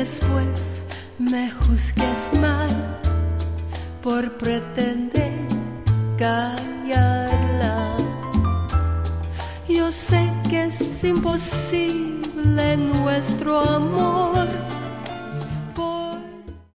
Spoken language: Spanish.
después me juzgues mal por pretender callarla. Yo sé que es imposible nuestro amor,